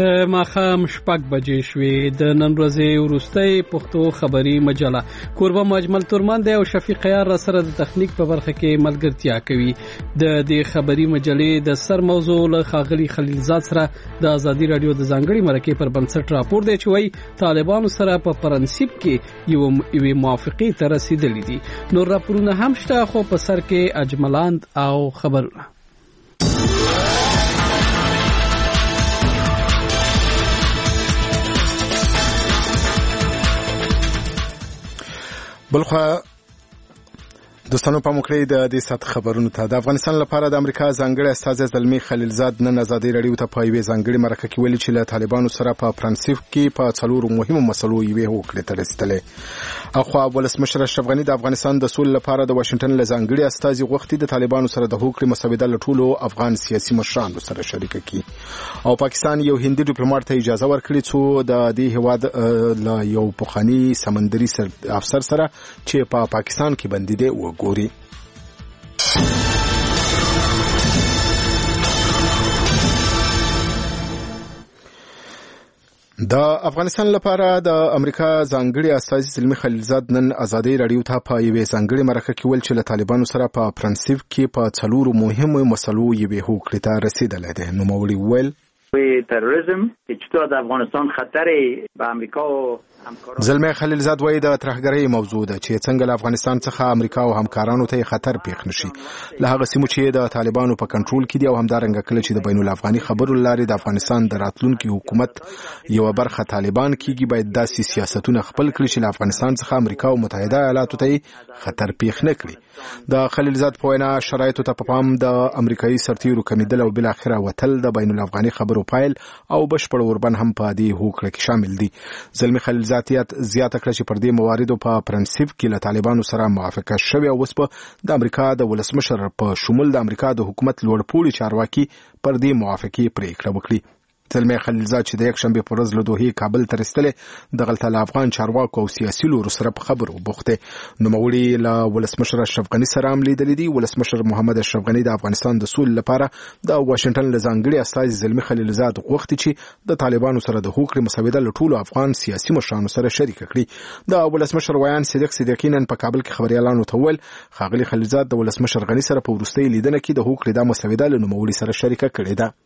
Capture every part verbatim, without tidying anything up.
د ماښام شپږ بجې شوې. د نن ورځې وروستۍ پښتو خبري مجله کوربه مجمل تورمن دی او شفیق عیار را سره د تخنیک په برخه کې ملګرتیا کوي. د دې خبري مجلې د سر موضوع له ښاغلي خلیلزاد سره د ازادي رادیو د ځانګړي مرکې پر بنسټ راپور دی چې وایي طالبانو سره په پرنسيپ کې یو یو موافقه ته رسیدلې دي. نور راپورونه هم شته خو په سر کې اجملاند او خبرونه. بلخوا دوستانو په مکرې د دې سات خبرونو ته د افغانستان لپاره د امریکا ځانګړي استازی زلمی خلیلزاد نن ازادي رادیو ته په یوې ځانګړي مرکه کې ویلي چې له طالبانو سره په پرنسيپ کې په څلورو مهمو مسلو یې هوکړه ته رسیدلې. اخوا ولسمشر اشرف غنی د افغانستان د سولې لپاره د واشنگټن له ځانګړي استازي غوښتي د طالبانو سره د هوکړې مسوده له ټولو افغان سیاسي مشرانو سره شریک کړي او پاکستان یو هندي ډیپلوماټ ته اجازه ورکړي چې د دې هواد له یو پخوانی سمندري افسر سره چې په پاکستان کې بندي دی وګوري. د افغانستان لپاره د امریکا ځانګړي استازي زلمی خلیلزاد نن ازادي رادیو ته په یوې ځانګړي مرکه کې ویل چې له طالبانو سره په پرنسيپ کې په څلورو مهمو مسلو یې هوکړه ته رسیدلې ده. نو موري ویل تروریسم چې د افغانستان خطر به امریکا او زلمی خلیلزاد وایي د ترهګرۍ موضوع ده چې څنګه له افغانستان څخه امریکا او همکارانو ته خطر پیښ نشي له هغه سیمو چې د طالبانو په کنټرول کې دي او همدارنګه کله چې د بین الافغاني خبرو لاري د افغانستان د راتلونکي حکومت یو برخه طالبان کېږي باید داسې سیاستونه خپل کړي چې له افغانستان څخه امریکا او متحده ایالاتو ته خطر پیښ نه کړي. د خلیلزاد په وینا شرایطو ته په پام د امریکایي سرتیرو کمیدل او بل اخره وتل د بین الافغاني خبرو پایل او بشپړ اوربن هم په دې هوکړه کې شامل دي. زلمی خلیلزاد زیاته کړه چې پر دې مواردو په پرنسيپ کې له طالبانو سره موافقه شوې او اوس په د امریکا د ولسمشر په شمول د امریکا د حکومت لوړپوړي چارواکي پر دې موافقه پریکړه وکړي. زلمی خلیلزاد چې د یک شنبه پر ورځ له دوحې کابل ته رسیدلې د غلطه افغان چارواکو او سیاسي لورو سره په خبرو بوخته. نو موري له ولسمشر اشرف غنی سره هم لیدلې دي. ولسمشر محمد اشرف غنی د افغانستان د سولې لپاره د واشنگټن له ځانګړي استازي زلمی خلیلزاد غوښتي چې د طالبانو سره د هوکړې مسوده له ټولو افغان سیاسي مشرانو سره شریک کړي. د ولسمشر ویان صدیق صدیقی نن په کابل کې خبريالانو ته ویل ښاغلي خلیلزاد د ولسمشر غنی سره په وروستۍ لیدنه کې د هوکړې د مسوده له نوموړي سره شریک کړي ده.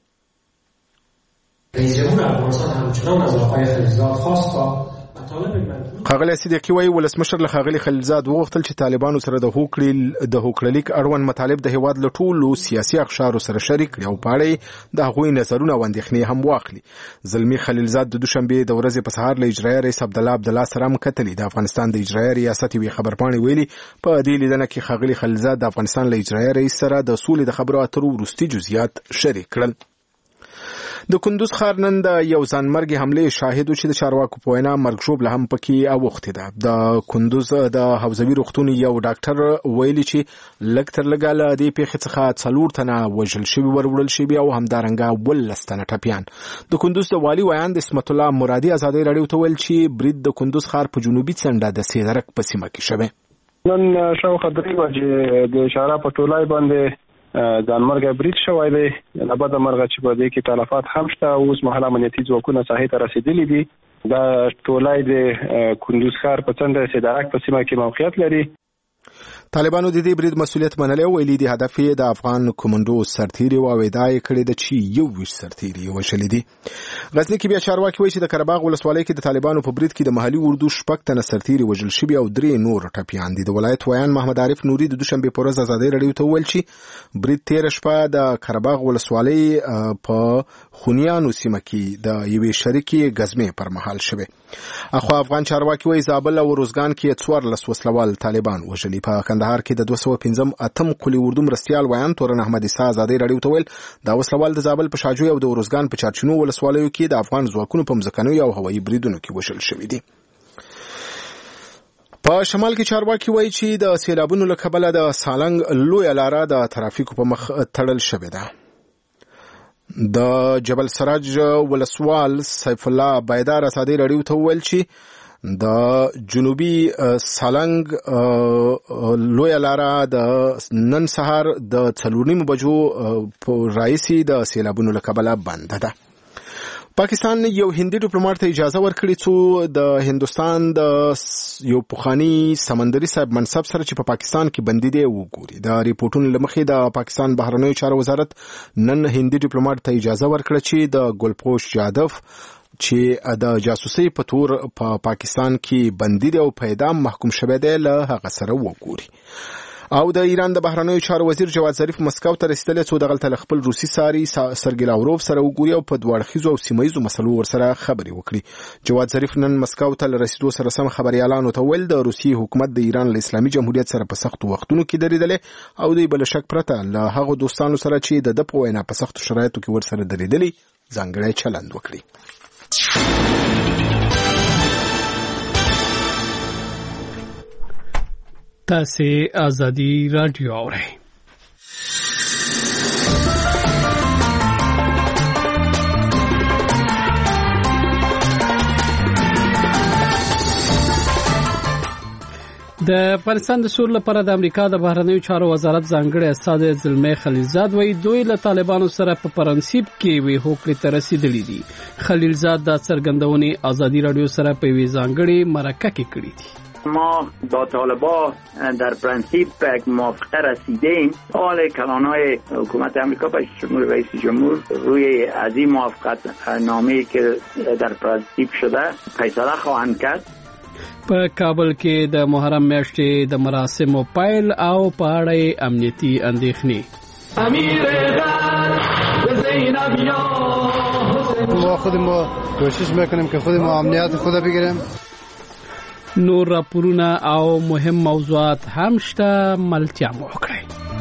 رئیس جمهور افغانستان همچنان از آقای خلیلزاد خواست تا خاغلی صدیقی وایي ولسمشر له خاغلی خلیلزاد وغوښتل چې طالبانو سره د هوکړې د هوکړلیک اړوند مطالب د هیواد له ټولو سیاسي اقشارو سره شریک کړي او په اړه د هغوی نظرونه او اندېښنې هم واخلي. زلمی خلیلزاد د دوشنبه د ورځې په سهار له اجرایي رئیس عبدالله عبدالله سره هم کتلې. د افغانستان د اجرایي ریاست یوې خبرپاڼې ویلي په دې لیدنه کې خاغلی خلیلزاد د افغانستان له اجرایي رئیس سره د سولې د خبرو اترو وروستي جزئیات شریک کړل. د کندوز ښار نن د یو ځانمرګي حمله شاهد چې د چارواکو په وینا مرګ ژوبله هم پکې اوښتې ده. د کندوز د حوزوي روغتون یو ډاکټر ویلي چې لږ تر لږه له دې پیښې څخه څلور تنه وژل شوي وروړل شوي او همدارنګه ولس تنه ټپیان. د کندوز د والي ویان د اسمت الله مرادي ازادي رادیو ته ویل چې برید د کندوز ښار په جنوبي څنډه د سیدرک په سیمه کې شوی. نن شاوخوا درې بجې د اشاره په ټولای باندې ځانمرګي برید شوی دی. له بده مرغه چې په دې کې تلفات هم شته. اوس مهاله امنیتي ځواکونه ساحې ته رسیدلي دي. دا ټولای د کندوز ښار په څنډه سیدرک په سیمه کې موقعیت لري. طالبانو د دې برید مسؤلیت منلی او ویلي دي هدف یې د افغان کمانډو سرتیري او ادعا یې کړې ده چې یو ویشت سرتیري وژلي دي. غزني کې بیا چارواکي وایي چې د قرهباغ ولسوالۍ کې د طالبانو په برید کې د محلي اردو شپږ تنه سرتیري وژل شوي او درې نور ټپیان دي. د ولایت ویان محمد عارف نوري د دوشنبه په ورځ ازادي رادیو ته وویل چې برید تېره شپه د قرهباغ ولسوالۍ په خونیانو سیمه کې د یوې شریکې ګزمې پر مهال شوی. اخو افغان چارواکي وایي زابل او روزګان کې څوارلس وسلوال طالبان وژلي. په کندهار کې د دوه سوه پنځم اتم کلي اردو مرستیال ویان تورن احمد عیسی ازادي رادیو ته ویل دا وسلوال د زابل په شاجوی او د روزګان په چارچینو ولسوالیو کې د افغان ځواکونو په مځکنیو او هوایي بریدونو کې وژل شوي دي. په شمال کې چارواکي وایي چې د سیلابونو له کبله د سالنګ لویه لاره د ترافیکو په مخ تړل شوې ده. د جبل سراج ولسوال سیف الله بایدار ازادي رادیو ته ویل چې د جنوبي سالنګ لویه لاره د نن سهار د څلور نیمو بجو په رئیسي د سیلابونو له کبله بنده ده. پاکستان یو هندي ډیپلوماټ ته اجازه ورکړې چې د هندستان د یو پخوانی سمندري صاحب منصب سره چې په پاکستان کې بندي دی وګوري. د ریپورتونو لمخې د پاکستان بهرنیو چارو وزارت نن هندي ډیپلوماټ ته اجازه ورکړه چې د ګلپوش یادف چې د جاسوسي په تور په پا پاکستان کې بندي دی او په اعدام محکوم شوی دی له هغه سره وګوري. او د ایران د بهرنیو چارو وزیر جواد ظریف مسکو ته رسیدلی څو دغلته خپل روسي ساري سرګي لاوروف سره وګوري او په دواړخیزو او سیمایزو مسلو ورسره خبرې وکړي. جواد ظریف نن مسکو ته رسیدو سره سم خبريالانو ته ویل د روسي حکومت د ایران له اسلامي جمهوریت سره په سختو وختونو کې دریدلی او دوی بل شک پرته له هغه دوستانو سره چې د د په وینا په سختو شرایطو کې ورسره دریدلی ځانګړی چلند وکړي. تاسې ازادي رادیو اورئ. د افغانستان د سول لپاره د امریکا د بهرنیو چارو وزارت ځانګړی استازی زلمی خلیلزاد وایي دوی له طالبانو سره په پرنسيپ کې وی هوکړې ته رسیدلي دي. خلیلزاد د څرګندونې ازادي رادیو سره په وی ځانګړي مرکه کې کړې دي. ما با طالبان در پرنسیپ به موافقه رسیدیم. حال کلانهای حکومت امریکا با شمول رئیس جمهور روی از این موافقت نامه‌ای که در پرنسیپ شده فیصله خواهند کرد. په کابل کې د محرم میاشتې د مراسمو پایل او په اړه امنیتي اندېښنې. امیر زینب ما خودمون کوشش میکنیم که خودمون امنیت خود بگیریم. نور راپورونه او مهم موضوعات هم شته، ملتیا مو وکړئ.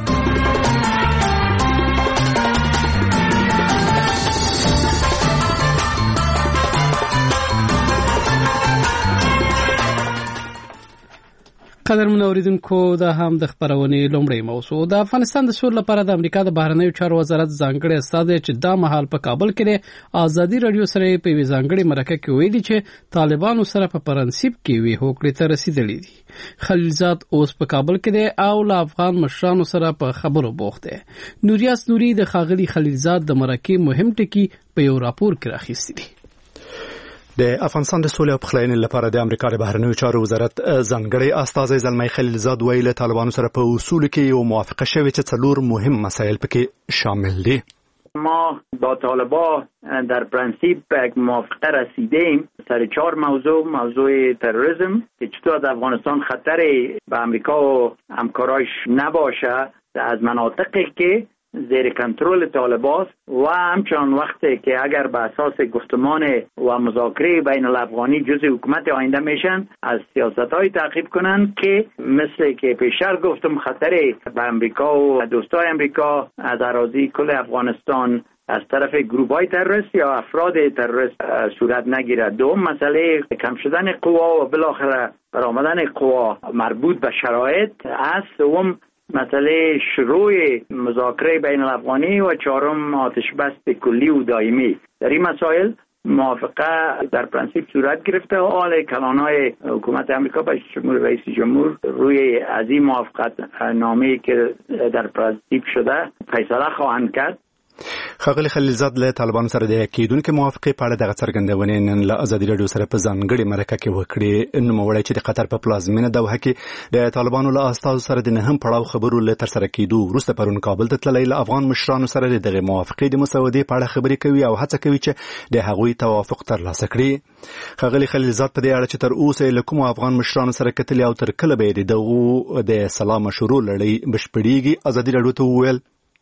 قدرمن اوریدونکو دا هم د خبرونې لومړی موضوع. د افغانستان د سول لپاره د امریکا د بهرنیو چارو وزارت ځانګړی استازی چې دا مهال په کابل کې ازادي رادیو سره په وی ځانګړي مرکه کې ویلي چې طالبانو سره په پرنسيپ کې وی هوکړې ته رسیدلي دي. خلیلزاد اوس په کابل کې دی او له افغان مشرانو سره په خبرو بوخت دی. نوریاس نوري د خاغلی خلیلزاد د مرکې مهم ټکی په یو راپور کې راخیستی دی. د افغانستان د سولې او پخلاینې لپاره د امریکا د بهرنیو چارو وزارت ځانګړی استازی زلمی خلیلزاد ویل طالبانو سره په اصول کې یو موافقه شوې چې څلور مهم مسایل پکې شامل دي. ما با طالبان در پرنسیپ به موافقه رسیدیم سر چهار موضوع. موضوع تروریسم که چطور از افغانستان خطر به امریکا و همکاراش نباشه از مناطقی که زیر کنترل طالبان و همچنان وقتی که اگر به اساس گفتمان و مذاکره بین الافغانی جزء حکومت آینده میشن از سیاست‌های تعقیب کنند که مثل که پیشتر گفتم خطر به امریکا و دوستای امریکا از اراضی کل افغانستان از طرف گروه‌های تروریست یا افراد تروریست صورت نگیرد. دوم مسئله کم شدن قوا و بالاخره برآمدن قوا مربوط به شرایط است. سوم مسئله شروع مذاکره بین الافغانی و چهارم آتش بس کلی و دائمی. در این مسائل موافقه در پرنسیپ صورت گرفته و حال کلانهای حکومت امریکا با شمول رئیس جمهور روی از این موافقت نامه‌ای که در پرنسیپ شده فیصله خواهند کرد. خاغلی خلیلزاد له طالبانو سره د کېدونکو موافقه په اړه دغه څرګندونې نن له ازادي رادیو سره په ځانګړي مرکه کې وکړې. نوموړی چې د قطر په پلازمینه دوحه کې د طالبانو له استازو سره د نهم پړاو خبرو له تر سره کېدو وروسته پرون کابل ته تللی له افغان مشرانو سره د دغه موافقې د مسودې په اړه خبرې کوي او هڅه کوي چې د هغوی توافق ترلاسه کړي. خاغلی خلیلزاد په دې اړه چې تر اوسه له کوم افغان مشرانو سره کتلي او تر کله به دغه د سلام مشورو لړۍ بشپړیږي ازادي رادیو ته وویل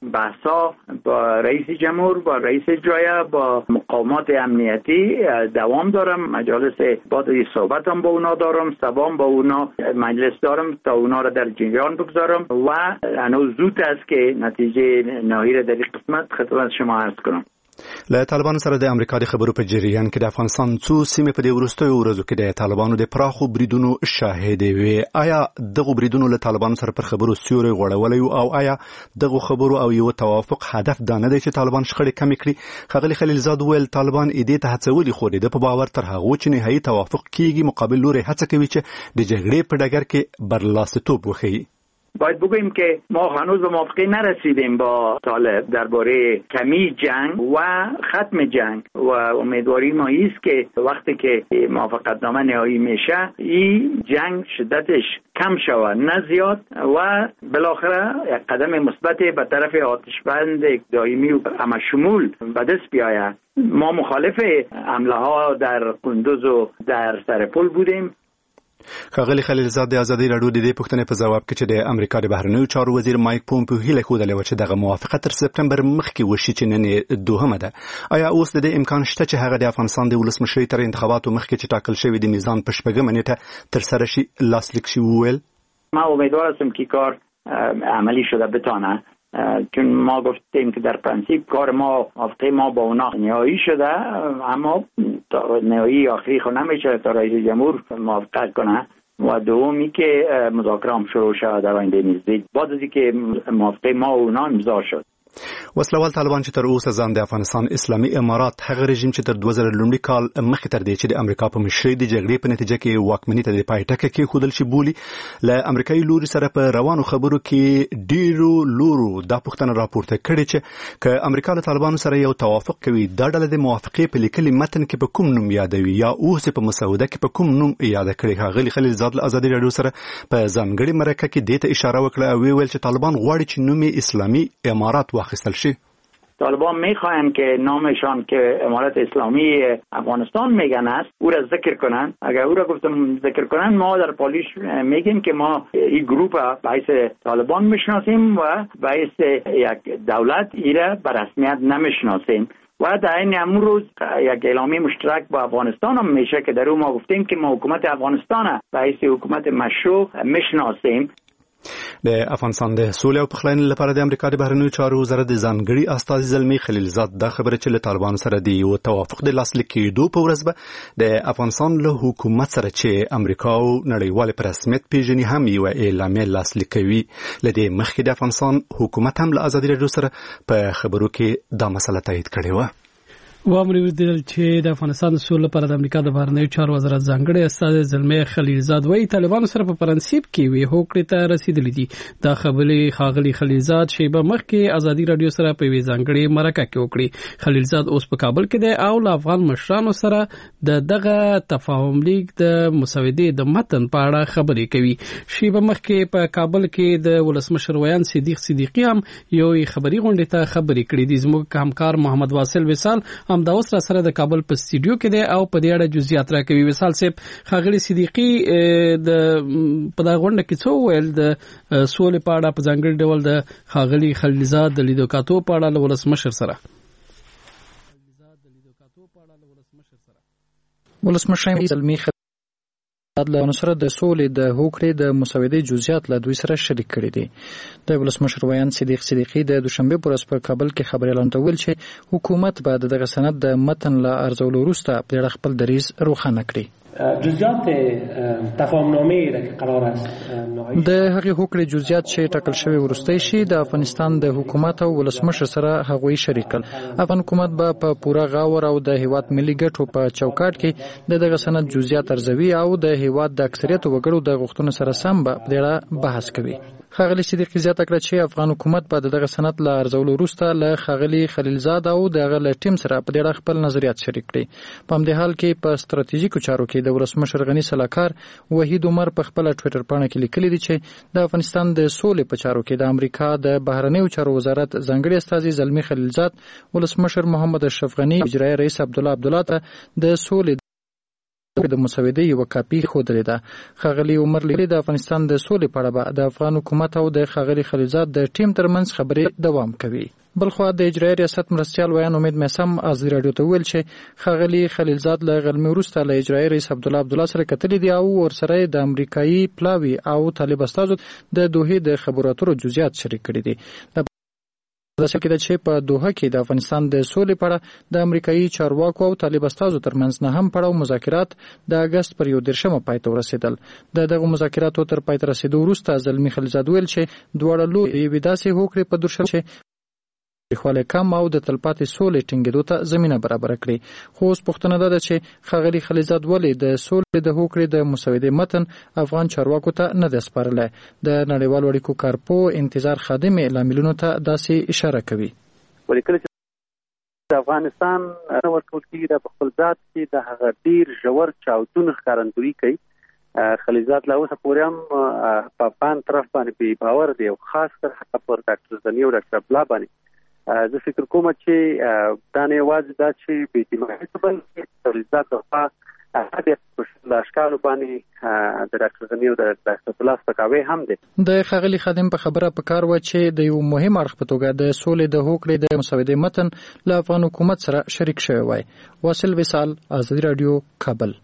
بحثا با رئیس جمهور با رئیس جایه با مقامات امنیتی دوام دارم. مجالس بعد صحبت هم با اونا دارم، سبام با اونا مجلس دارم تا اونا را در جریان بگذارم و هنوز زود است که نتیجه نهایی را در این قسمت خدمت شما عرض کنم. له طالبانو سره د امریکا د خبرو په جریان کې د افغانستان څو سیمې په دې وروستیو ورځو کې د طالبانو د پراخو بریدونو شاهد وي. آیا دغه بریدونو له طالبانو سره پر خبرو سیوري غوړولې او آیا دغه خبرو او یو توافق هدف دا نه دی چې طالبان شخړې کمې کړي؟ خاغلی خلیلزاد ویل طالبان اېدې ته هڅولي خو د په باور تر هغه چې نهایي توافق کیږي مقابل لوري هڅه کوي چې د جګړې په ډګر کې برلاستوب وښیي. باید بگوییم که ما هنوز به موافقه نرسیدیم با طالب درباره کمی جنگ و ختم جنگ و امیدواری ما است که وقتی که موافقتنامه نهایی میشه این جنگ شدتش کم شود نه زیاد و بالاخره یک قدم مثبت به طرف آتشبند دائمی و همشمول به دست بیاید. ما مخالف حمله ها در قندوز و در سرپل بودیم. ښاغلي خلیلزاد د ازادي راډیو د دې پوښتنې په ځواب کې چې د امریکا د بهرنیو چارو وزیر مایک پومپیو هیله ښودلې وه چې دغه موافقه تر سپتمبر مخکې وشي چې نن یې دوهمه ده. آیا اوس د دې امکان شته چې هغه د افغانستان د ولسمشرۍ تر انتخاباتو مخکې چې ټاکل شوی د میزان په شپږمه نیټه ترسره شي لاسلیک شي وویل؟ ما امیدوار هستم که کار عملی شده بتانه، چون ما گفتیم که در پرنسیپ کار ما موافقه ما با اونا نهایی شده، اما نهایی آخری خود نمیشه تا رئیس جمهور موافقت کنه و دومی که مذاکره هم شروع شد در آینده نزدیک بعد از اینکه موافقه ما و اونا امضا شد. وسلوال طالبان چې تر اوسه ځان د افغانستان اسلامي امارات هغه رژیم چې تر دوه زره لومړي کال مخکې تر دې چې د امریکا په مشرۍ د جګړې په نتیجه کې واکمنۍ ته د پای ټکی کېښودل شي بولي، له امریکایي لوري سره په روانو خبرو کې ډیرو لورو دا پوښتنه راپورته کړې چې که امریکا له طالبانو سره یو توافق کوي دا ډله د موافقې په لیکلي متن کې په کوم نوم یادوي یا اوس په مسوده کې په کوم نوم یاد کړي. ښاغلي خلیلزاد له ازادي راډیو سره په ځانګړي مرکه کې دې ته اشاره وکړه او ویل چې طالبان غواړي چې نوم اسلامي امارات واخیستل شي. طالبان میخواهند که نامشان که امارت اسلامی افغانستان میگن است او را ذکر کنند. اگر او را گفتم ذکر کنند ما در پالیش میگیم که ما این گروپ باعث طالبان میشناسیم و باعث یک دولت ایره به رسمیت نمیشناسیم و در این امروز یک اعلامیه مشترک با افغانستان هم میشه که در اون ما گفتیم که ما حکومت افغانستان باعث حکومت مشروع میشناسیم. د افغانستان د سولې او پخلاینې لپاره د امریکا د بهرنیو چارو وزارت د ځانګړي استازي زلمي خلیلزاد دا خبره چې له طالبانو سره د یو توافق د لاسلیک کېدو په ورځ به د افغانستان له حکومت سره چې امریکا او نړیوال په رسمیت پیژني هم یو اعلامیه لاسلیک کوي. له دې مخکې د افغانستان حکومت هم له ازادي راډیو سره په خبرو کې دا مسله تایید کړې وه. و امر ویل چې د افغانستان د سولې لپاره د امریکا د بهرنیو چارو وزارت ځانګړي استازي زلمي خلیلزاد وایي طالبانو سره په پرنسیپ کې وی هوکړې ته رسیدلې دي. دا خبرې ښاغلي خلیلزاد شیبه مخکې ازادي راډیو سره په وی ځانګړي مرکه کې وکړي. خلیلزاد اوس په کابل کې دی او له افغان مشرانو سره د دغه تفاهم لیک د مسودې د متن په اړه خبرې کوي. شیبه مخکې په کابل کې د ولسمشر ویان صدیق صدیقی هم یو خبري غونډه ته خبرې کړې دي. زموږ همکار محمد واصل وصال هم دا اوس را سره د کابل په سټوډیو کې دی او په دې اړه جزئیات راکوي. وصال صاحب، ښاغلي صدیقي د په دا غونډه کې څه ویل د سولې په اړه په ځانګړي ډول د ښاغلي خلیلزاد د لیدو کاتو په اړه له ولسمشر سره ولسمشر زلمي له سره د سولې د هوکړې د مسودې جزئیات له دوی سره شریک کړي دي. د ولسمشر ویان صدیق صدیقی د دوشنبه پر ورځ په کابل کې خبري اعلان کول چې حکومت به دغه سند د متن له ارزولو وروسته په خپل دریځ روښانه کړي. جزئیات تفاهمنامه را که قرار است د هغې هوکړې جزئیات چې ټاکل شوی ورستی شي د افغانستان د حکومت او ولسمشر سره هغوی شریکل. افغان حکومت به په پوره غور او د هیواد ملي ګټو په چوکاټ کې د دغه سند جزئیات ارزوي او د هیواد د اکثریت وګړو د غوښتنو سره سم به په بحث کوي. ښاغلي صدیقي زیاته کړه چې افغان حکومت به دغه سند له ارزولو وروسته له ښاغلي خلیلزاد او دغه له ټیم سره په دې اړه خپل نظریات شریک کړي. په همدې حال کې په ستراتیژیکو چارو کې د ولسمشر غني سلاکار وحید عمر په خپل ټوئیټر باندې کې لیکلي دي چې د افغانستان د سولې په چارو کې د امریکا د بهرنیو چارو وزارت ځانګړي استازي زلمي خلیلزاد ولسمشر محمد اشرف غني اجرایي رئیس عبدالله عبدالله ته د سولې د مسودې یو کاپی ښودلې ده. ښاغلي عمر لیکلي د افغانستان د سولې په اړه د افغان حکومت او د ښاغلي خلیلزاد د ټیم ترمنځ خبرې دوام کوي. بلخوا د اجرایي ریاست مرستیال ویان امید میسم ازادي راډیو ته ویل چې ښاغلي خلیلزاد له غلمې وروسته له اجرایي رئیس عبدالله عبدالله سره کتلي دي او ورسره د امریکایي پلاوي او طالب استازو د دوحې د خبرو اترو جزئیات شریک کړي دي. داسې کېده چې په دوحه کې د افغانستان د سولې په اړه د امریکایي چارواکو او طالب استازو ترمنځ نه هم پړاو مذاکرات د اګست پر یو دېرشمه پای ته ورسېدل. د دغو مذاکراتو تر پای ته رسېدو وروسته زلمي خلیلزاد ویل چې دواړه لورې یوې داسې هوکړې په درشل چې خواله کم او د تلپاتې سولې ټینګېدو ته زمینه برابر کړي. خو اوس پوښتنه ده چې ښاغلي خلیلزاد ولې د سولې د هوکړې د مسودې متن افغان چارواکو ته نه دی سپارلی. د نړیوالو اړیکو کارپو انتظار خادم لاملونو ته داسې اشاره کوي. ولیکل چې د افغانستان ورکول کېږي د خپل ذات کې د هغه ډیر ژور چاودون ښکارندویي کوي. خلیلزاد لا اوسه پورې هم په بان طرف باندې بې باور دی او خاص کر حتی پر ډاکټر زنی او ډاکټر عبدالله باندې زه فکر کوم چې دا نه یوازې دا چې بې اعتمادي ته بلکې خلیلزاد لخوا د اشکالو باندې د ډاکټر زنی او د ډاکټر عبدالله سپکاوی هم دی. د ښاغلي خادم په خبره پکار و چې د یو مهم اړخ په توګه د سولې د هوکړې د مسودې متن له افغان حکومت سره شریک شوی وای. واصل وصال، آزادي رادیو، کابل.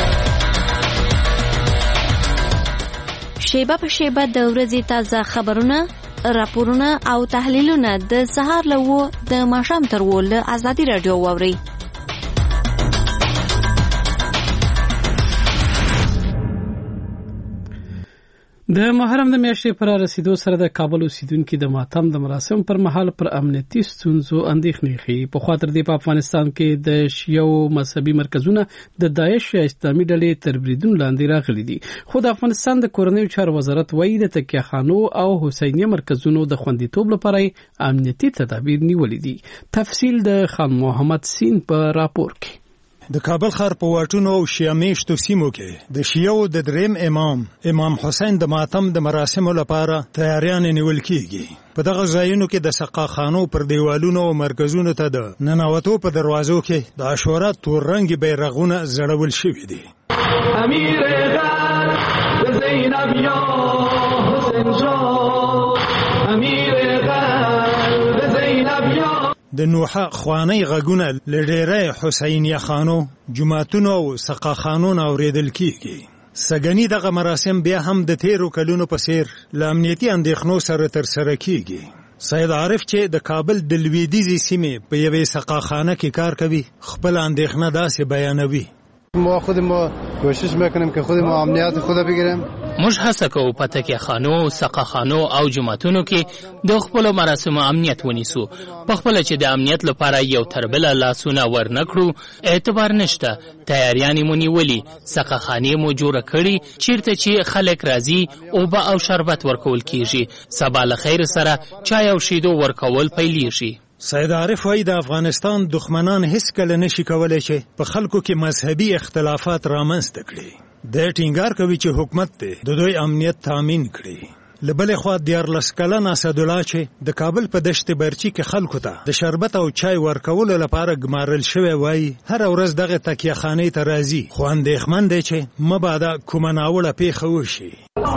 شیبه په شیبه د ورځې تازه خبرونه، راپورونه او تحلیلونه د سهار له وو د ماښام تر وو له آزادي رادیو واورئ. د محرم د میاشتې پر رسیدو سره د کابل اوسیدونکو د ماتم د مراسم پر مهال پر امنیتي ستونزو اندېښنې ښیي. په خاطر دی په افغانستان کې د شیعو مذهبي مرکزونه د داعش یا اسلامي ډلې تر بریدون لاندې راغلي دي. خو د افغانستان د کورنیو چارو وزارت وایي د تکیه خانو او حسینیه مرکزونو د خوندیتوب لپاره امنیتي تدابیر نیولې دي. تفصیل د خان محمد سین په راپور کې. د کابل ښار په واټونو او شیعه میشتو سیمو کې د شیعو د دریم امام امام حسین د ماتم د مراسمو لپاره تیاریان نیول کیږي. په دغه ځایونو کې د سقاخانو پر دیوالونو او مرکزونو ته د ننوتو په دروازو کې د عاشورا تور رنګي بیرغونه زړول شوي دي. امیر غر زینب یا حسین جان، امیر غر زینب یا د نوحه خوانی غږونه لډیره حسینیه خانو، جماعتونو او سقاخانو اوریدل کیږي. سګنی دغه مراسم بیا هم د تیرو کلونو په څیر له امنیتي اندېښنو سره ترسره کیږي. سید عارف چې د کابل د لویدیځې سیمې په یوې سقاخانه کې کار کوي خپل اندېښنه داسې بیانوي. ما خود ما کوشش میکنیم که خود ما امنیت خود بگیریم. موږ هڅه کوو په تکیه خانو، سقاخانو او جماعتونو کې د خپلو مراسمو امنیت ونیسو. په خپله چې د امنیت لپاره یو تر بله لاسونه ورنکړو اعتبار نشته. تیاریانې مو نیولي، سقاخانې مو جوړه کړي چیرته چې خلک راځي اوبه او شربت ورکول کیږي. سبا له خیر سره چای او شیدو ورکول پیلیږي. سید عارف وایي د افغانستان دښمنان هیڅ کله نشي کولی چې په خلکو کې مذهبي اختلافات رامنځته کړي. د ټینګار کوي چې حکومت دی د دوی امنیت تامین کړي. له بلې خوا دیارلس کلن اسدالله چې د کابل په دشت برچي کې خلکو ته د شربت او چای ورکولو لپاره ګمارل شوی وایي هره ورځ دغه تکیه خانې ته راځي، خو اندېښمن دی چې مبادا کومه ناوړه پیښه وشي.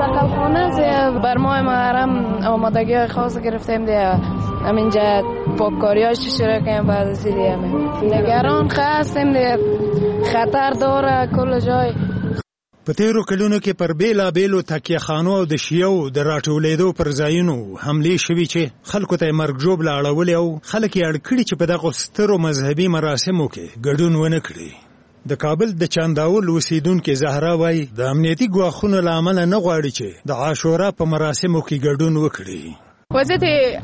سقاخانه بر ماه محرم آمادگی خاص گرفتیم دیگه همینجا پاککاریاش شروع کنیم بعد از دیگه نگران هستیم دیگه خطر داره کل جای. په تیرو کلونو کې پر بیلا بیلو تکیه خانو او د شیعو د راټولېدو پر ځایونو حملې شوي چې خلکو ته مرګ ژوبله اړولې او خلک یې اړ کړي چې په دغو سترو مذهبي مراسمو کې ګډون ونه کړي. د کابل د چانداول اوسیدونکې زهرا وایي د امنیتي ګواښونو له امله نه غواړي چې د عاشورا په مراسمو کې ګډون وکړي. وضعیت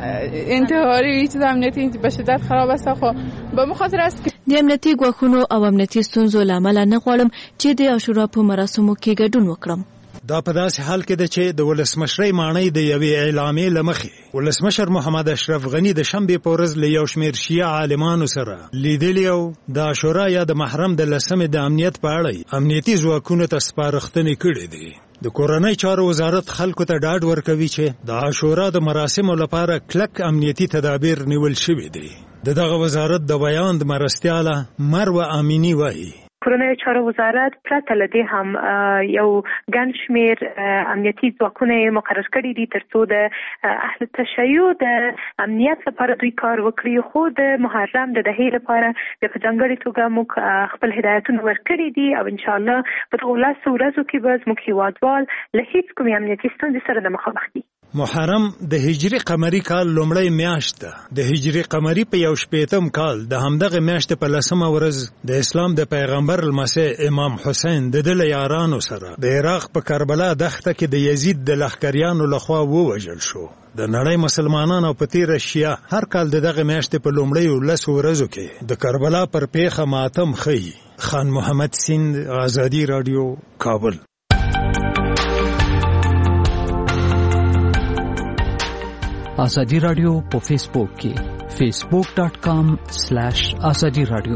انتحاری چیز امنیتی به شدت خراب است. خو به مخاطر است که د امنیتي ګواښونو او امنیتي ستونزو له امله نه غواړم چې د عاشورا په مراسمو کې ګډون وکړم. دا په داسې حال کې ده چې د ولسمشرۍ ماڼۍ د یوې اعلامیې له مخې ولسمشر محمد اشرف غني د شنبې په ورځ له یو شمېر شیعه عالمانو سره لیدلي او د عاشورا یا د محرم د لسمې د امنیت په اړه امنیتي ځواکونو ته سپارښتنې کړې دي. د کورنۍ چارو وزارت خلکو ته ډاډ ورکوي چې د عاشورا د مراسمو لپاره کلک امنیتي تدابیر نیول شوي دي. د دغه وزارت د بیان د مرستیاله مروه امینی وایي کورنۍ چارو وزارت پرته له دې هم یو ګڼ شمېر امنیتي ځواکونه مقرر کړي دي ترڅو د اهل تشیع د امنیت لپاره دوی کار وکړي. خو د محرم د دهې لپاره په ځانګړې توګه موږ خپل هدایتونه ورکړي دي او انشاءالله په دغو لسو ورځو کې به زموږ هیوادوال له هیڅ کومې امنیتي ستونزې سره نه مخامخ دي. محرم د هجري قمري کال لومړی میاشت ده. د هجري قمري په یو شپېتم کال د همدغه میاشتې په لسمه ورځ د اسلام د پیغمبر لمسی امام حسین د ده له یارانو سره د عراق په کربلا دښته کې د یزید د لښکریانو لخوا ووژل شو. د نړۍ مسلمانانو په تیر شیا هر کال دغه میاشتې په لومړیو لسو ورځو کې د کربلا پر پیښه ماتم ښیي. خان محمد سیند، آزادی رادیو، کابل. آزادی رادیو په فیسبوک کې فیسبوک ډاٹ کام سلیش آزادی رادیو.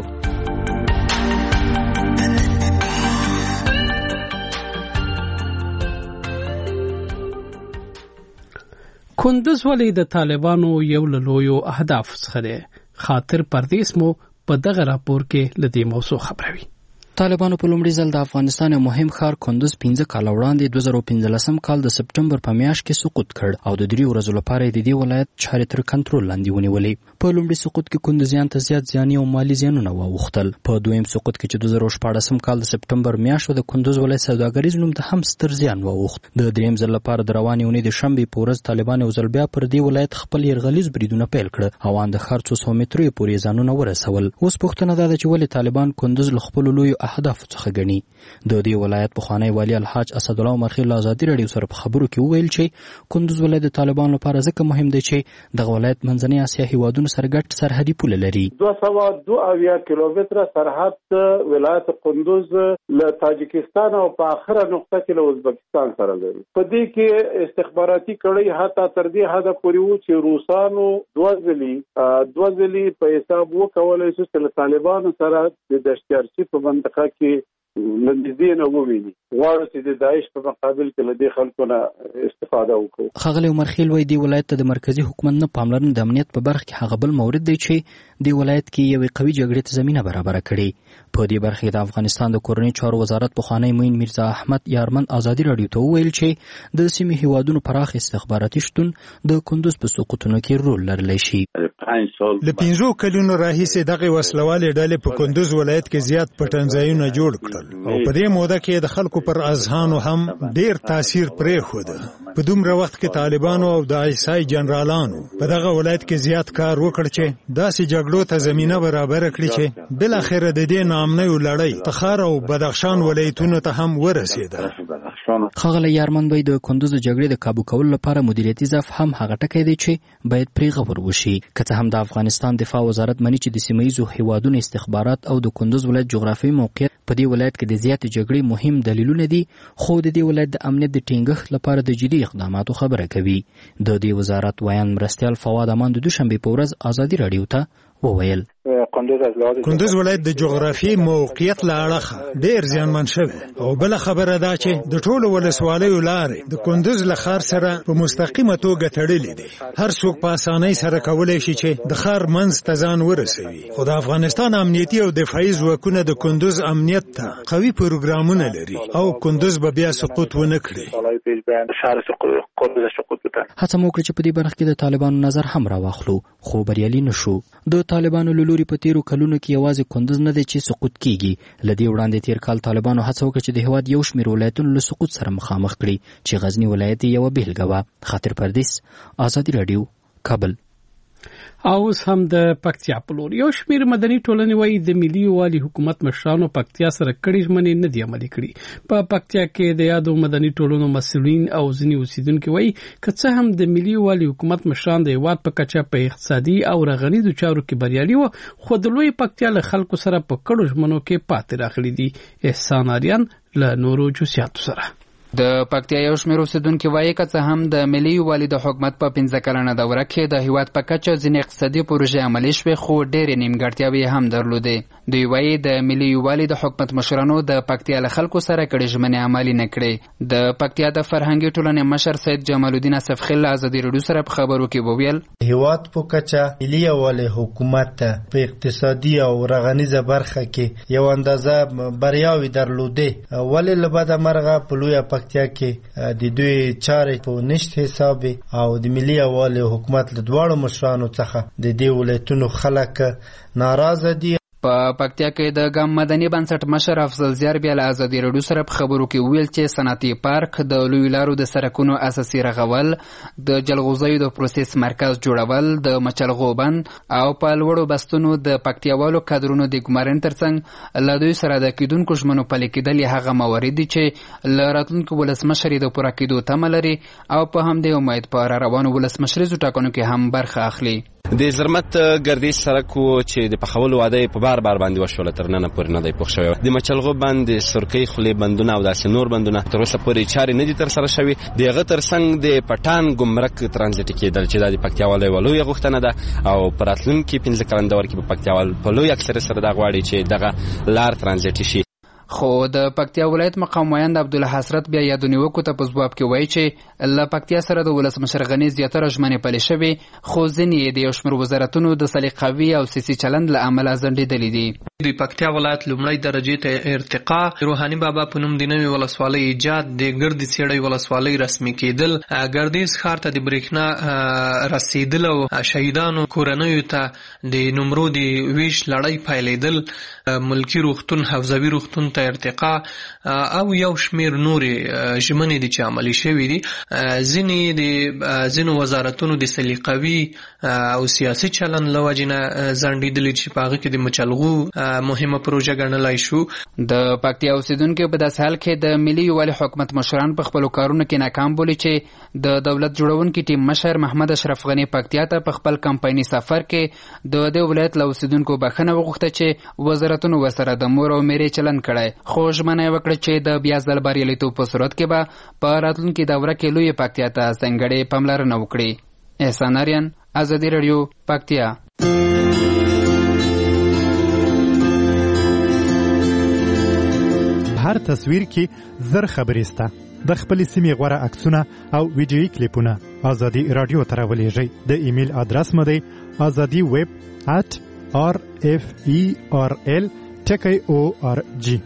کندز ولې د طالبانو یو له لویو اهداف څخه دی؟ خاطر پردیس مو په دغه راپور کې له دې موضوع خبروي. طالبانو په لومړي ځل د افغانستان یو مهم ښار کندز پنځه کاله وړاندې دوه زره پنځلسم کال د سپټمبر په میاشت کې سقوط کړ او د دریو ورځو لپاره د دې ولایت چارې تر کنټرول لاندې ونیولې. په لومړي سقوط کې کندزیان ته زیات ځاني او مالي زیانونه واوښتل. په دویم سقوط کې چې دوه زره شپاړسم کال د سپټمبر میاشت د کندز ولایت سوداګریز نوم ته هم ستر زیان واوښت. د دریم ځل لپاره د روانې اونۍ د شنبې په ورځ طالبان یو ځل بیا پر دې ولایت خپل یرغلیز بریدونه پیل کړه او ان د ښار څو سوه مترو پورې ځانونه ورسول. اوس پوښتنه دا ده چې ولې طالبان کندز له خپلو لویو اهدافو څخه د دې ولایت پخوانی والی الحاج اسدالله عمرخیل ازادي رادیو سره په خبرو کې وویل چې کندز ولایت د طالبانو لپاره ځکه مهم دی چې دغه ولایت منځنۍ اسیا هیوادونو سره ګډ سرحدي پوله لري. دوه سوه دوه اویا کیلومتره سرحد ولایت کندز له تاجکستان او په اخره نقطه کې له ازبکستان سره لري. په دې کې استخباراتي کړۍ حتی تر دې حده پورې وو چې روسانو دوه ځلې دوه ځلې په حساب وکولای شو چې له طالبانو سره د دشتیارچي په منطقه کې لندې نه وویني. غواړو چې د داعش په مقابل کې له دې خلکو نه استفاده وکړو. ښاغلی عمرخیل وایي دې ولایت ته د مرکزي حکومت نه پاملرنه د امنیت په برخه کې هغه بل مورد دی چې دې ولایت کې یوې قوي جګړې ته زمینه برابره کړې. په دې برخه کې د افغانستان د کورنۍ چارو وزارت پخوانی معین میرزا احمد یارمن آزادي رادیو ته وویل چې د سیمې هیوادونو پراخ استخباراتي شتون د کندز په سقوطونو کې رول لرلی شي. له پنځو کلونو راهیسې دغه وسلوالې ډلې په کندز ولایت کې زیات پټنځایونه جوړ کړل او په دې موده کې د خلکو پر اذهانو هم ډیر تاثیر پرېښود. په دومره وخت کې طالبانو او د عیسای جنرالانو په دغه ولایت کې زیات کار وکړ چې داسې جګړو ته زمینه برابر کړي چې بل اخر د دې نامنیو لړۍ تخار او بدخشان ولایتونو ته هم ورسېده. ښاغلی یارمن وایي د کندز د جګړې د کابو کولو لپاره مدیریتي ضعف هم هغه ټکی دی چې باید پرې غور وشي. که څه هم د افغانستان دفاع وزارت مني چې د سیمه ییزو هیوادونو استخبارات او د کندز ولایت جغرافیایي موقعیت په دې ولایت کې د زیاتې جګړې مهم دلیلونه دي، خو د دې ولایت د امنیت د ټینګښت لپاره د جدي اقداماتو خبره کوي. د دې وزارت ویان مرستیال فواد امان د دوشنبې په ورځ آزادي رادیو ته وویل کندز ولایت د جغرافیایي موقعیت له اړخه ډیر زیانمن شوی او بل خبره دا چې د ټولو ولسوالیو لارې د کندز له ښار سره په مستقیمه توګه تړلې دي. هر څوک په اسانۍ سره کولی شي چې د ښار منځ ته ځان ورسوي. خو د افغانستان امنیتي او دفاعي ځواکونه د کندز امنیت ته قوي پروګرامونه لري او کندز به بیا سقوط ونه کړي. هڅه مو وکړه چې په دې برخه کې د طالبانو نظر هم راواخلو، خو بریالي نشو. د طالبانو له لوري په تیرو کلونو کې یوازې کندز نه دی چې سقوط کیږي. له دې وړاندې تیر کال طالبانو هڅه وکړه چې د هېواد یو شمېر ولایتونو له سقوط سره مخامخ کړي چې غزني ولایت یې یوه بېلګه وه. خاطر پردیس، آزادي راډیو، کابل. او اوس هم د پکتیا په لور یو شمېر مدني ټولنې وایي د ملي یووالي حکومت مشرانو پکتیا سره کړي ژمنې نه دي عملي کړي. په پکتیا کې د یادو مدني ټولنو مسؤلین او ځینې اوسیدونکي وایي که څه هم د ملي یووالي حکومت مشران د هېواد په کچه په اقتصادي او رغنیزو چارو کې بریالي وو، خو د لوی پکتیا له خلکو سره په کړو ژمنو کې پاتې راغلي دي. احسان آریان له نورو جزئیاتو سره. د پکتیا یو شمېر اوسیدونکي وایي که څه هم د ملي یووالي د حکومت په پنځه کلنه دوره کې د هېواد په کچه ځینې اقتصادي پروژې عملي شوې، خو ډېرې نیمګړتیاوې هم درلودې. دوی وایي د ملي یووالي د حکومت مشرانو د پکتیا له خلکو سره کړي ژمنې عملي نه کړې. د پکتیا د فرهنګي ټولنې مشر سید جمال الدین اسفخیل له ازادي راډیو سره په خبرو کې وویل هېواد په کچه ملي یووالي حکومت په اقتصادي او رغنیزه برخه کې یو اندازه بریاوې درلودې، ولې له بده مرغه په لویه پکتیا کې د دوی چارې په نشت حساب او د ملي یووالي حکومت له دواړو مشرانو څخه د دې ولایتونو خلک ناراضه دي. په پکتیا کې د ګام مدني بنسټ مشر افضل زیار بیا له ازادي راډیو سره په خبرو کې ویل چې صنعتي پارک د لوی لارو د سرکونو اساسي رغول د جلغوزیو د پروسس مرکز جوړول د مچلغو بند او په لوړو بستونو د پکتیاوالو کادرونو د ګمارنې ترڅنګ له دوی سره د کیدونکو ژمنو پلي کېدل هغه موارد دي چې له راتلونکو ولسمشرۍ د پوره کېدو تمه لري او په همدې امید په را روانو ولسمشریزو ټاکنو کې هم برخه اخلي. د زرمت ګردیز سړک چې د پخولو وعده په بار بار باندې وشوله تر نن پورې نه دی پوښ شوی. د مچلغو بند سرکۍ خولې بندونه او داسې نور بندونه تر اوسه پورې چارې نه دي تر سره شوي. دغه ترڅنګ د پټان ګمرک ترانزیت کېدل چې د پکتیاوالو یوه لویه غوښتنه ده او په راتلونکي پنځه کلن دور کې په پکتیاوال په لوی اکثریت سره دا غواړي چې دغه لار ترانزیت شي. خو د پکتیا ولایت مقام ویاند عبدالله حسرت بیا یادونیوکو ته په ځواب کې وایي چې له پکتیا سره د ولسمشر غني زیاتره ژمنې پلي شوې خو ځینې یې د یو شمېر وزارتونو د سلیقوي او سیاسي چلند له امله ځنډېدلې دي. د پکتیا ولایت لومړی درجې ته ارتقا، روحاني بابا په نوم د نوې ولسوالۍ ایجاد، د ګردې څېړۍ ولسوالۍ رسمي کېدل، ګردیز ښار ته د برېښنا رسېدل او شهیدانو کورنیو ته د نمرو د ویش لړۍ پیلېدل، ملکي روغتون حوزوي روغتون ته ارتقا او یو شمېر نورې ژمنې دي چې عملي شوي دي. ځینې د ځینو وزارتونو د سلیقوي او سیاسي چلند له وجې نه ځنډېدلي چې په هغه کې د مچلغو مهمه پروژه ګڼلای شو. د پکتیا اوسیدونکو په داسې حال کې د ملي یووالي حکومت مشران په خپلو کارونو کې ناکام بولي چې د دولت جوړونکي ټیم مشر محمد اشرف غني پکتیا ته په خپل کمپایني سفر کې د دې ولایت له اوسیدونکو بخښنه وغوښته چې وزارتونو ورسره د مور او میرې چلند کړی، خو ژمنه یې وکړه چې د بیا ځل بریالیتوب په صورت کې به په راتلونکي دوره کې لویې پکتیا ته ځانګړې پاملرنه وکړي. احسان آریان، ازادي راډیو، پکتیا. هر تصویر کې زر خبرې سته. د خپل سیمې غوره عکسونه او ویډیویي کلیپونه ازادي رادیو ته راولېږئ. د ایمیل ادرس مو دی ازادي ویب ات آر اف ای آر ال ټکی او آر جی.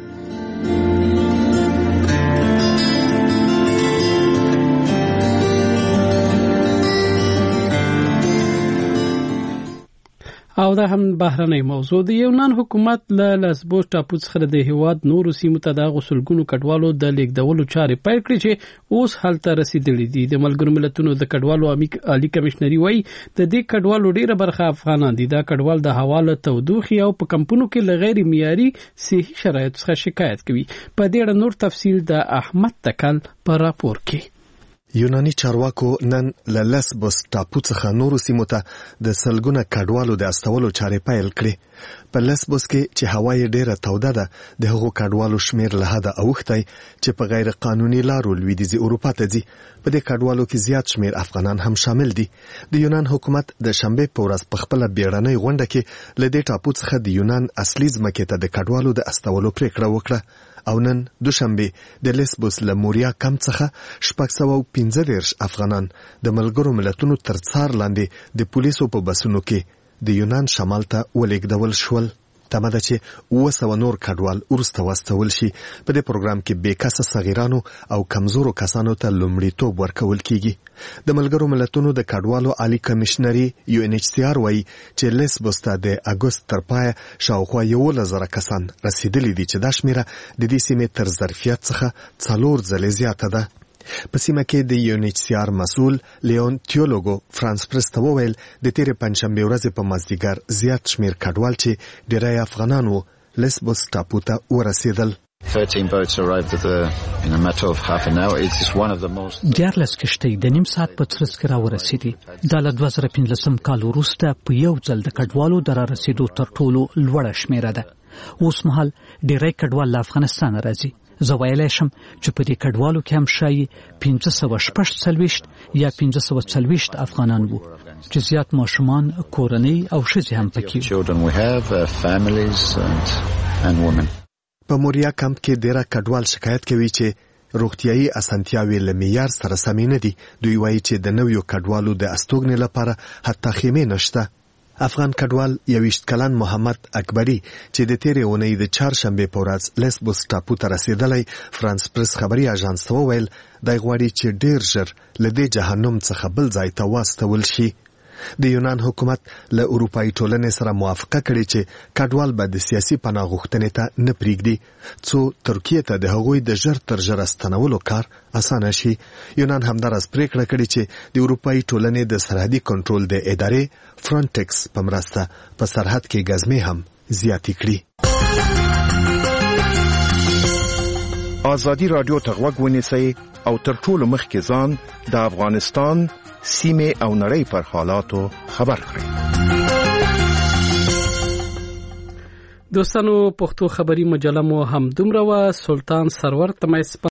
او دا هم بهرنۍ موضوع د یونان حکومت له لسبوس ټاپو څخه د هیواد نورو سیمو ته د غسلګونو کډوالو د لیږدولو چارې پیل کړې چې اوس هلته رسیدلې دي. د ملګرو ملتونو د کډوالو عالی کمشنري وایي د دې کډوالو ډیره برخه افغانان دي. دا کډوال د هوا له تودوخې او په کمپونو کې له غیر معیاري صحي شرایطو څخه شکایت کوي. په دې اړه نور تفصیل د احمد تکل په راپور کې. یوناني چارواکو نن له لسبوس ټاپو څخه نورو سیمو ته د سلګونه کډوالو د استولو چارې پیل کړې. په لسبوس کې چې هوا یې ډیره توده ده، د هغو کډوالو شمیر له حده اوښتی چې په غیر قانوني لارو لویدیځي اروپا ته ځي. په دې کډوالو کې زیات شمیر افغانان هم شامل دي. د یونان حکومت د شنبې په ورځ په خپله بیړنۍ غونډه کې له دې ټاپو څخه د یونان اصلي ځمکې ته د کډوالو د استولو پریکړه وکړه. او نن دوشنبه د لسبوس له موریا کم څخه شپږ سوه پنځه دېرش افغانان د ملګرو ملتونو تر څار لاندې د پولیسو په بسونو کې د یونان شمال ته ولېږدول شول. تمه ده چې اوه سوه نور کډوال وروسته واستول شي. په دې پروګرام کې بې کسه صغیرانو او کمزورو کسانو ته لومړیتوب ورکول کیږي. د ملګرو ملتونو د کډوالو عالی کمشنري یو ان ایچ سی آر وایي چې لسبوس ته د اګوست تر پایه شاوخوا یولس زره کسان رسیدلي دي چې دا شمیره د دې سیمې تر ظرفیت څخه څلور ځلې زیاته ده. په سیمه کې د یو ان ایچ سی آر مسؤل لیون تیولوګو فرانس پرس ته وویل د تیرې پنجشنبې ورځې په مازدیګر زیات شمیر کډوال چې ډیری افغانان وو لسبوس ټاپو ته ورسېدل. دیارلس کښتۍ د نیم ساعت په ترڅ کې راورسېدې. دا له دوه زره پنځلسم کال وروسته په یو ځل د کډوالو د رارسېدو تر ټولو لوړه شمیره ده. اوس مهال ډیری کډوال له افغانستان راځي. زه ویلی شم چې په دې کډوالو کې هم ښایي پنځه سوه شپږ څلوېښت یا پنځه سوه څلوېښت افغانان وو چې زیات ماشومان، کورنۍ او ښځې هم پکې وو. په موریا کمپ کې ډیره کډوال شکایت کوي چې روغتیايي اسانتیاوې له معیار سره سمې نه دي. دوی وایي چې د نویو کډوالو د استوګنې لپاره حتی خیمې نشته. افغان کډوال یویشت کلن محمد اکبری چې د تیرې اونۍ د چهارشنبې په ورځ لسبوس ټاپو ته رسېدلی فرانس پرس خبري اژانس ته وویل دی غواړي چې ډیر ژر له دې جهنم څخه بل ځای ته واستول شي. د یونان حکومت له اروپایي ټولنې سره موافقه کړې چې کډوال به د سیاسي پناه غوښتنې ته نه پریږدي څو ترکیه ته د هغوی د ژر تر ژره ستنولو کار اسانه شي. یونان همداراز پریکړه کړې چې د اروپایي ټولنې د سرحدي کنټرول د ادارې فرانټکس په مرسته په سرحد کې ګزمې هم زیاتې کړي. آزادي رادیو ته غوږ ونیسئ او تر ټولو مخکې ځان د افغانستان سیمې او نړۍ پر حالاتو خبر کړئ. دوستانو پښتو خبري مجله مو هم دومره و. سلطان سرور تمه